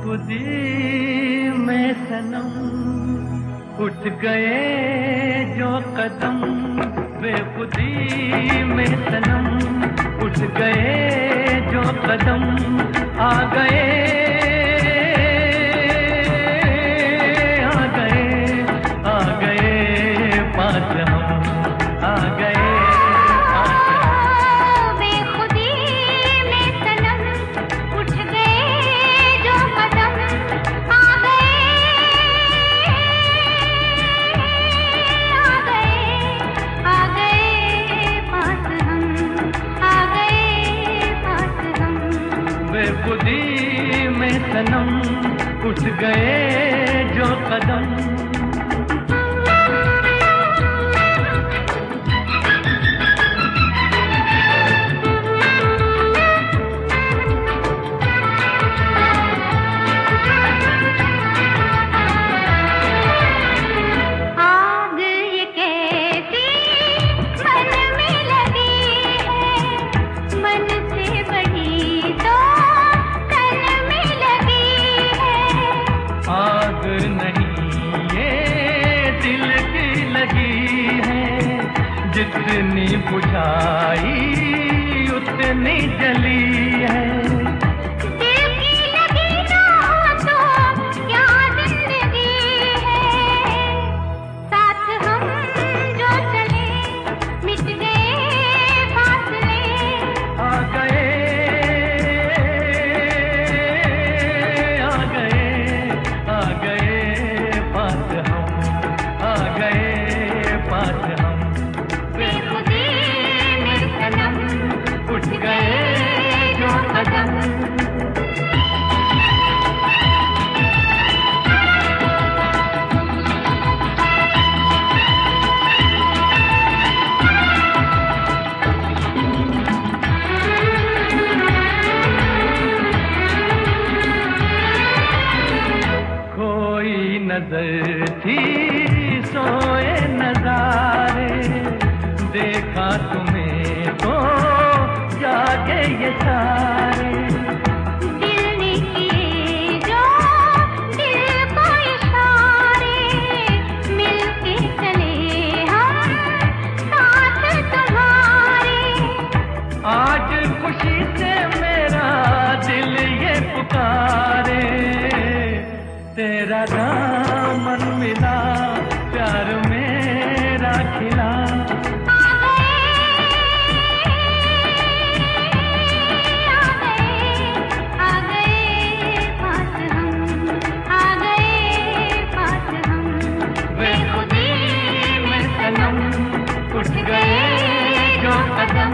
बेखुदी में सनम उठ गए जो कदम, बेखुदी में सनम उठ गए जो कदम, आ गए पास हम, आ गए पास हम। बेखुदी में सनम उठ गए जो कदम, आ गए पास हम, आ गए पास हम। बेखुदी में सनम उठ गए जो कदम। जितनी बुझाई उतनी जली है, दिल की लगी ना तो क्या जिंदगी है। साथ हम जो चले मिट गए फासले, आ गए पास हम, आ गए पास हम। उठ गए जो कदम। खोई नजर थी सोए नजारे, देखा तुम्हें तो जागे ये सारे। दिल ने किए जो दिल को इशारे, मिलके चले हम साथ तुम्हारे। आज खुशी से मेरा दिल ये पुकारे, तेरा दामन मिला प्यार मेरा खिला। उठ गए जो कदम।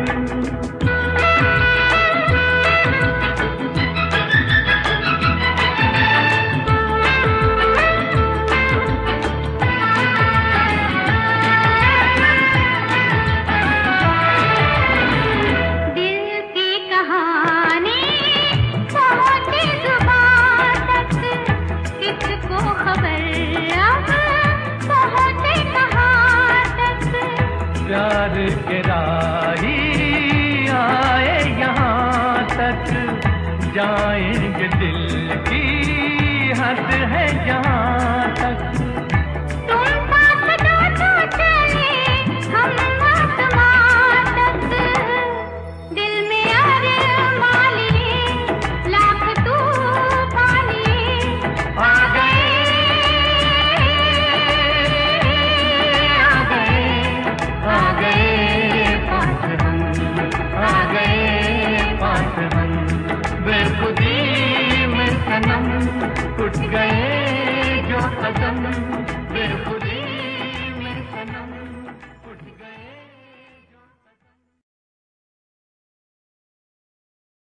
दिल की कहानी पहुंची जुबान तक, किसको खबर अब पहुंचे कहाँ तक। प्यार के राही आए यहाँ तक, जाएंगे